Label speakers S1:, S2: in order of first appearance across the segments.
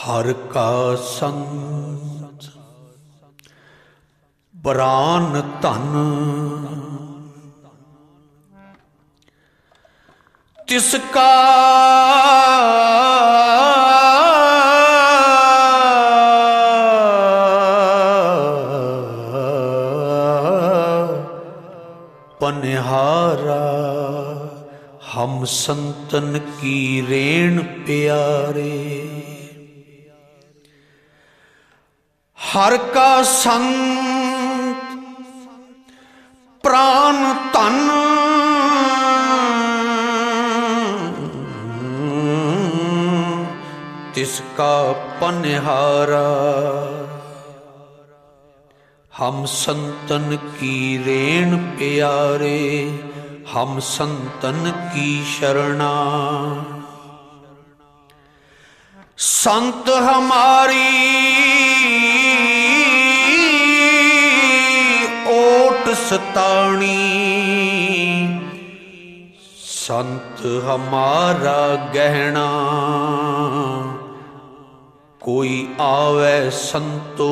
S1: हर का संत प्राण धन तिसका पनिहारा हम संतन की रेण प्यारे। हर का संत प्राण तन तिसका पनिहारा हम संतन की रेण प्यारे। हम संतन की शरणा संत हमारी ओट सताणी। संत हमारा गहना कोई आवे संतो।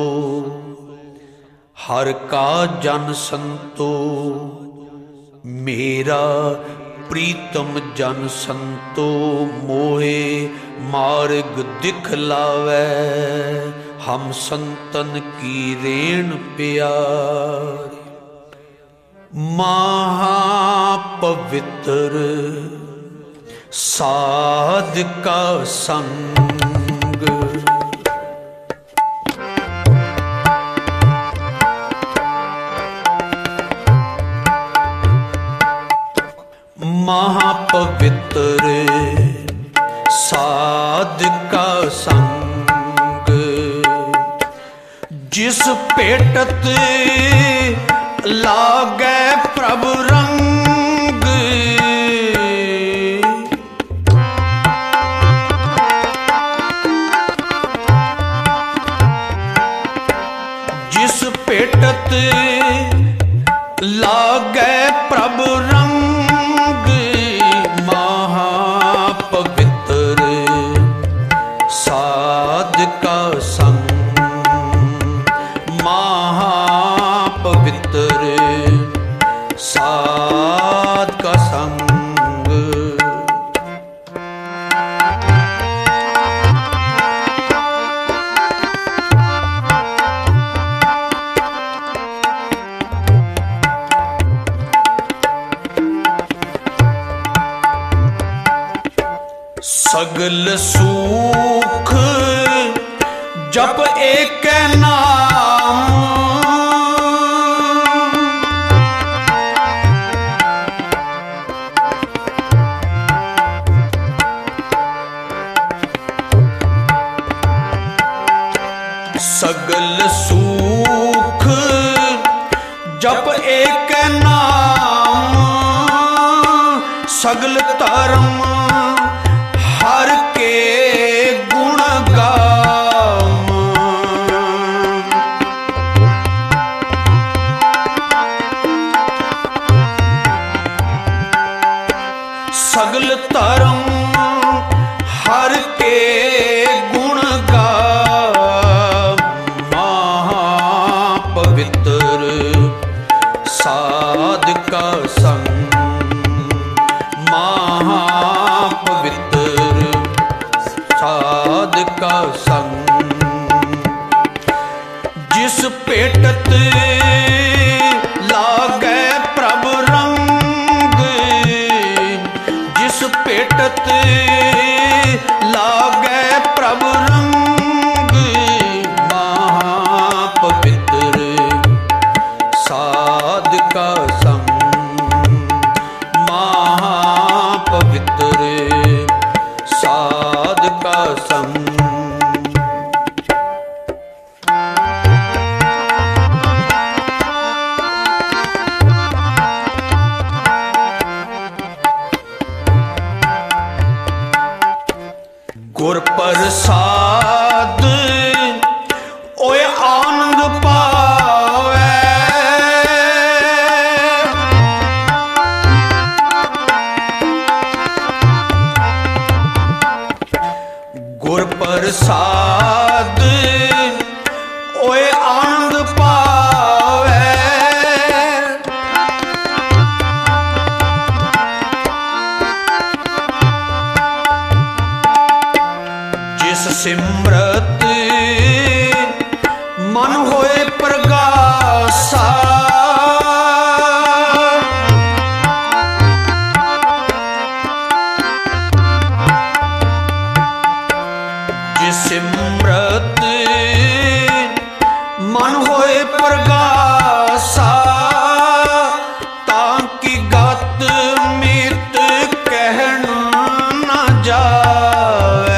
S1: हर का जन संतो मेरा प्रीतम जन संतो। मोहे मार्ग दिखलावे हम संतन की रेण प्यारी। महापवित्र साध का संग महापवित्र साध का संग। जिस पेटत लागे प्रभु रंग। जिस पेटत लागे प्रभु रंग। महापवित्र साध का संग। महापवित्र साध का संग। सगल सुख जप एक नाम। सगल सुख जप एक नाम। सगल धर्म हर के गुण गाम। सगल धर्म हर के गुण गाम। महापवित्र साध का संग। महापवित्र साध का संग। जिस पेटत लागे प्रभु रंग। जिस पेटत लागे प्रभु रंग। महापवित्र साध का संग। महापवित्र साध का संग। गुर प्रसाद ओए आनंद पावे। गुर ਪ੍ਰਸਾਦ ਓਏ ਆਨੰਦ ਪਾਵੇ। ਜਿਸ ਸਿਮਰਤ ਮਨ ਹੋਏ ਪ੍ਰਗਾਸਾ, ਜਿਸ ਸਿਮਰਤ ਮਨ ਹੋਏ ਪ੍ਰਗਾਸਾ, ਤਾਂ ਕੀ ਗਤ ਮਿਤ ਕਹਿਣ ਨਾ ਜਾਵੇ।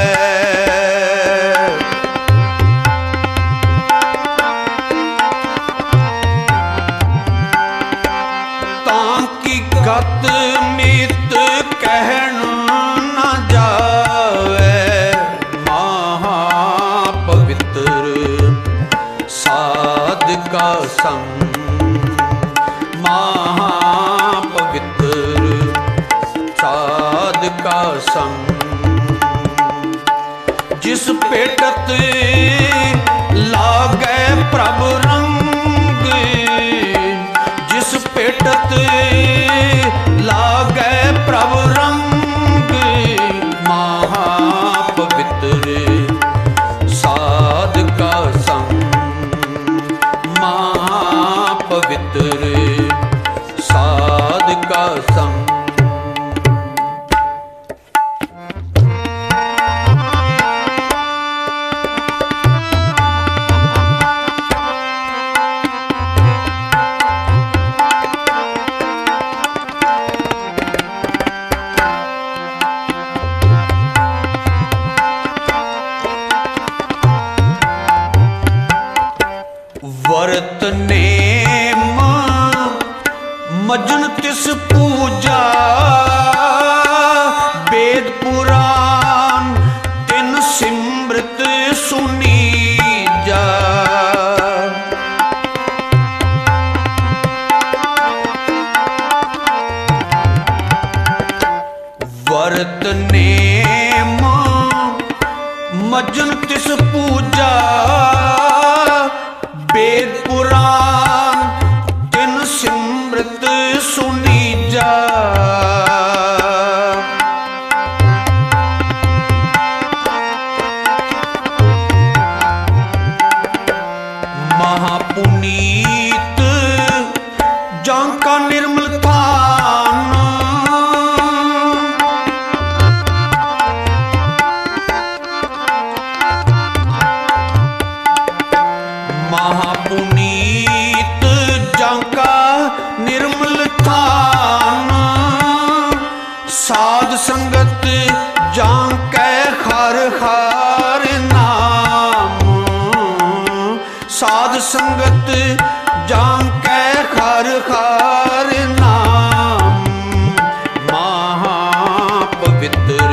S1: ਤਾਂ ਕੀ ਗਤ ਮਿਤ ਕਹਿਣ ਨਾ ਜਾਵੇ। ਸਾਧਕਾ ਸੰਗ ਮਹਾ ਪਵਿੱਤਰ, ਸਾਧਕਾ ਸੰਗ। ਜਿਸ ਭੇਟਤ ਲਾਗੈ ਪ੍ਰਭ ਰੰਗ, ਜਿਸ ਭੇਟਤ ਲਾਗੈ ਪ੍ਰਭ ਰੰਗ, ਮਹਾ ਪਵਿੱਤਰ ਸਾਧਕਾ ਸੰਗ ਮਹਾ ਪਵਿੱਤਰ ਸਾਧਕਾ ਸੰਗ। ਵਰਤ ਨੇਮ ਮਜਨ ਤਿਸ ਪੂਜਾ, ਵੇਦ ਪੁਰਾਨ ਤਿਨ ਸਿਮਰਤ ਸੁਨੀਜਾ। ਵਰਤ ਨੇਮ ਮਜਨ ਤਿਸ ਪੂਜਾ, ਵੇਦ ਪੁਰਾਨ ਤਿਨ ਸਿਮਰਤ ਸੁਨੀਜਾ। ਮਹਾ ਪੁਨੀਤ ਜਾਂ ਕਾ ਨਿਰਮਲ ਥਾਨ, ਮਹਾਪੁਨੀਤ ਜਾਂ ਕਾ ਨਿਰਮਲ ਥਾਨ। ਸਾਧ ਸੰਗਤ ਜਾਂ ਕੈ ਹਰ ਹਰ ਨਾਮ, ਸਾਧ ਸੰਗਤ ਜਾਂ ਕੈ ਹਰ ਹਰ ਨਾਮ। ਮਹਾ ਪਵਿੱਤਰ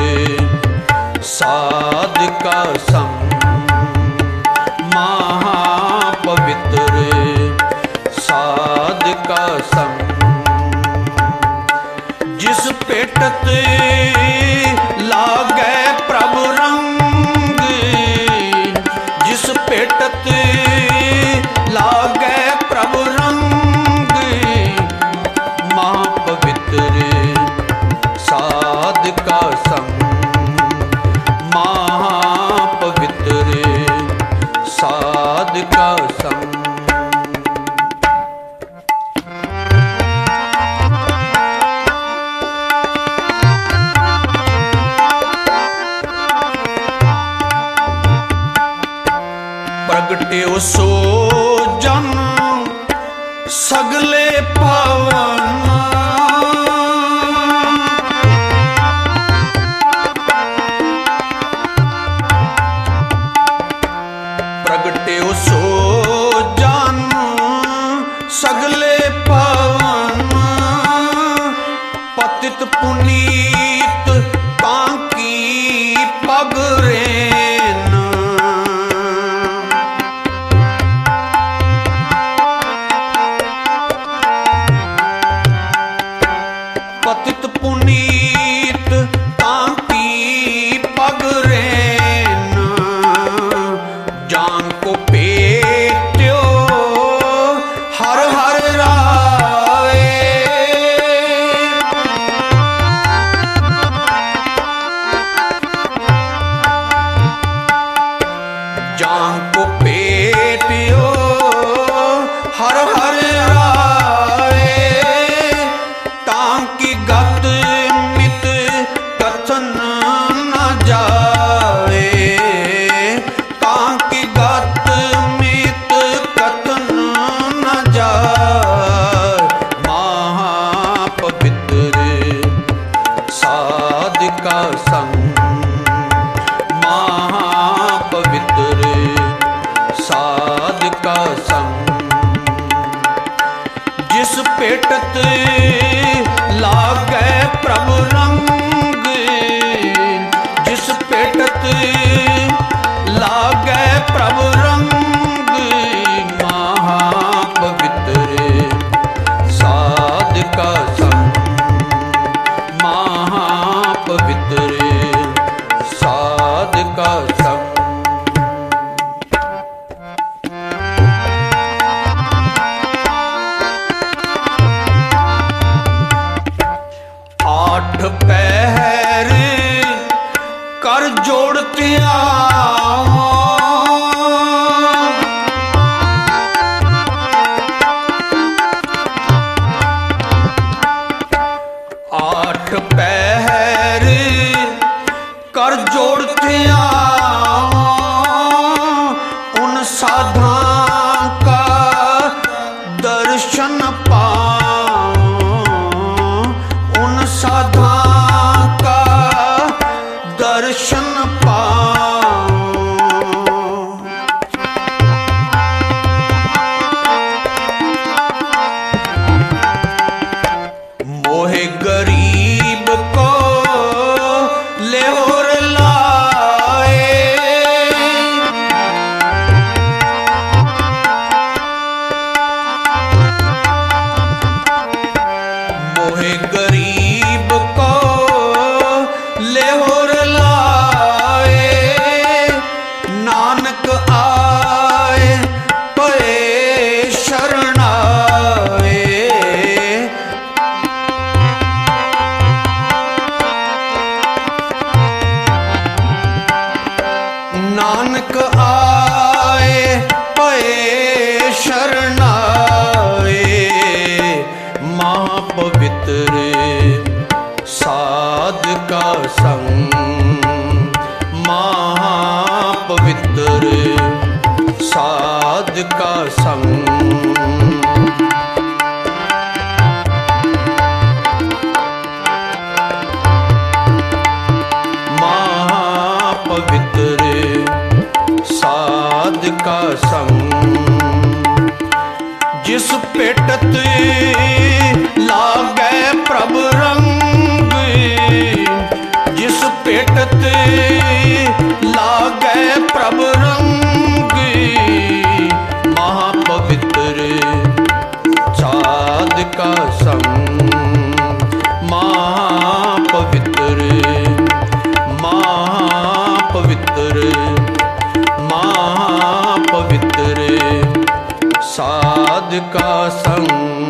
S1: ਸਾਧਕਾ ਸੰਗ ਮਹਾ ਪਵਿੱਤਰ ਸਾਧਕਾ ਸੰਗ। ਜਿਸ ਭੇਟਤ ਲਾਗੈ ਪ੍ਰਭ ਰੰਗ, ਜਿਸ ਭੇਟਤ ਲਾਗੈ ਪ੍ਰਭ ਰੰਗ, ਮਹਾ ਪਵਿੱਤਰ ਸਾਧਕਾ ਸੰਗ ਮਹਾ ਪਵਿੱਤਰ ਸਾਧਕਾ ਸੰਗ। ਪ੍ਰਗਟਿਓ ਸੋ ਜਨ ਸਗਲੇ ਪਾਵਨ, ਪ੍ਰਗਟਿਓ ਸੋ ਜਨ ਸਗਲੇ ਪਾਵਨ। ਪਤਿਤ ਪੁਨੀਤ ਤਾਂ ਕੀ ਪਗ ਰੇਨ, ਪਤਿਤ ਪੁਨੀਤ ਤਾਂ ਕੀ ਪਗ ਰੇਨ। पेटत लागे प्रभु रंग, जिस पेटत लागे प्रभु रंग, महापवित्र साध का संग, महापवित्र साध का संग। आठ पहर कर जोड़ते आठ पहर कर जोड़ते उन साधा का दर्शन उन साधा का दर्शन मोहे गरीब को ले और लाए, मोहे गरीब को ले और लाए, नानक आए पे शरणाए, नानक आए पे शरणाए, महापवित्र साध का संग, महापवित्र साध का संग। महापवित्र साध का संग, जिस पेटत लागे प्रभु रंग, जिस पेटत लागे प्रभु रंग, महापवित्र साध का संग, महापवित्र महापवित्र महापवित्र साध का संग।